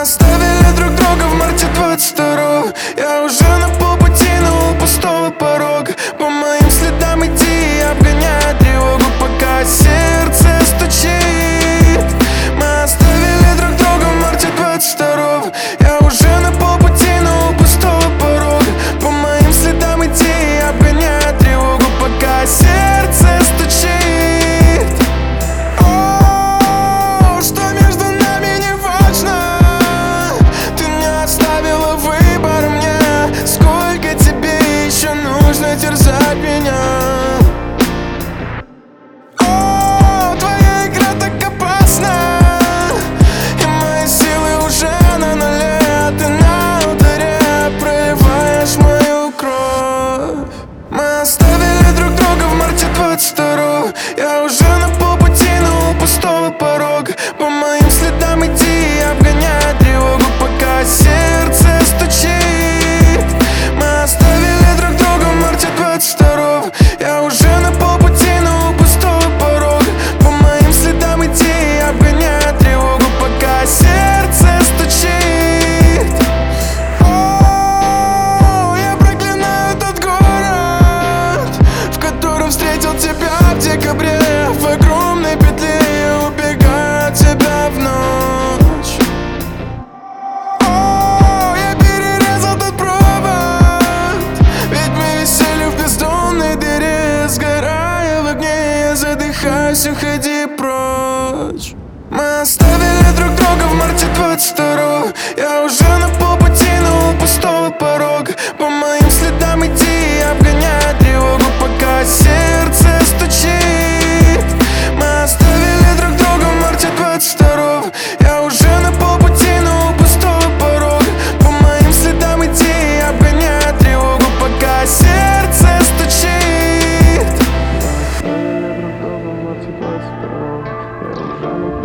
оставили друг друга в марте 22-го. Я уже на полпути, но у пустого порога. По моим следам иди, обгоняя тревогу, пока сердце стучит. Мы оставили друг друга в марте 22-го. Я уже на полпути, но у пустого порога. По моим следам иди, обгоняя тревогу, пока сердце стучит. О, что между нами не важно. Ты не оставила выбор мне. Сколько тебе еще нужно терзать меня? О, твоя игра так опасна, и мои силы уже на нуле. А ты на ударе проливаешь мою кровь. Мы оставили друг друга в марте 22-го. Я уже на полпути, но у пустого порога. По моим следам иди, обгоняя тревогу, пока сердце стучит. Мы оставили друг друга в марте 22-го. Я уже на полпути, но у пустого порога. По моим следам иди, обгоняя тревогу, пока сердце стучит. О, я проклинаю тот город, в котором встретил тебя в декабре. В огромной петле я убегаю от тебя в ночь. О, я перерезал тот провод, ведь мы висели в бездонной дыре. Сгорая в огне, я задыхаюсь, уходи прочь. Мы оставили друг друга в марте 22-го. Я уже на полпути, но у пустого порога. По моим следам иди, обгоняя тревогу, пока сердце стучит. Мы оставили друг друга в марте 22-го. Я уже на полпути, но у пустого порога. По моим следам иди, обгоняя тревогу, пока сердце стучит. Мы оставили друг друга в марте 22-го. Я уже на